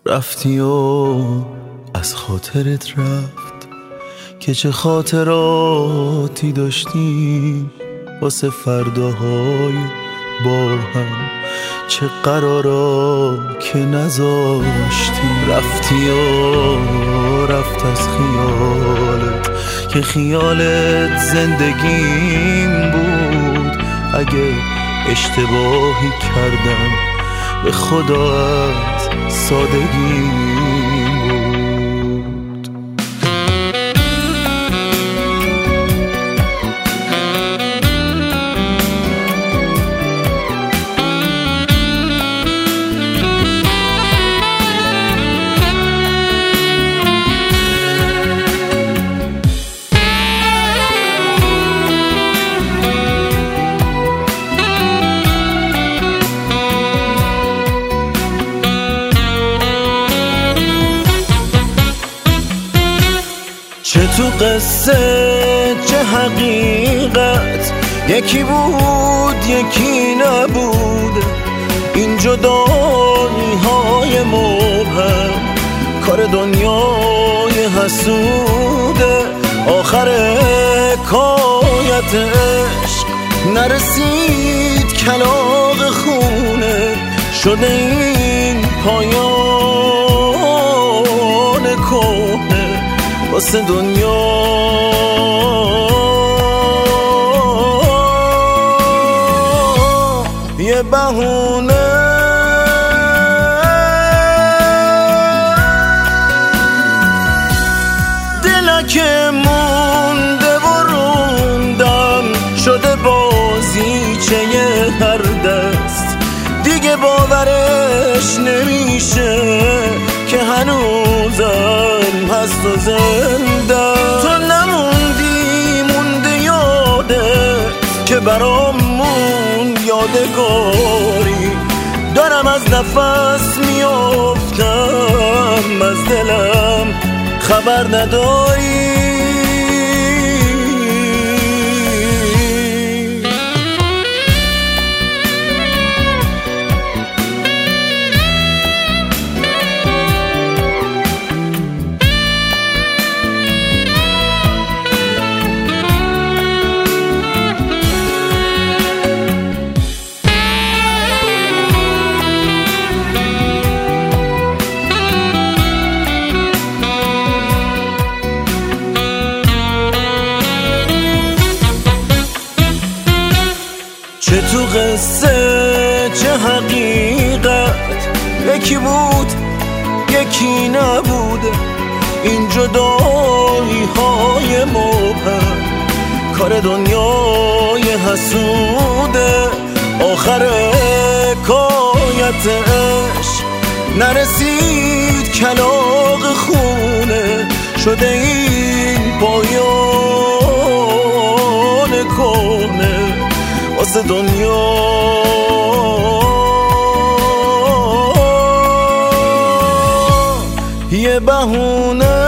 رفتی و از خاطرت رفت که چه خاطراتی داشتیم واسه فرداهای با هم، چه قرارا که نذاشتیم. رفتی و رفت از خیالت که خیالت زندگیم بود. اگه اشتباهی کردم به خدا از سادگیم بود. چه تو قصه چه حقیقت، یکی بود یکی نبود. این جدایی های مبهم کار دنیای حسوده. آخر حکایت عشق نرسید کلاغ خونه، شده این پایان کهنه واسه دنیا. یه بهونه دلکه مونده و روندم شده بازیچه هر دست. دیگه باورش نمیشه که هنوزم هست و زنده. تو نموندی مونده یادت که برامون یادگاری. دارم از نفس میافتم، از دلم خبر نداری. چه تو قصه چه حقیقت، یکی بود یکی نبود. این جدایی های مبهم کار دنیای حسوده. آخر حکایت عشق نرسید کلاغ خونه، شده این پایان کهنه واسه دنیا. یه بهونه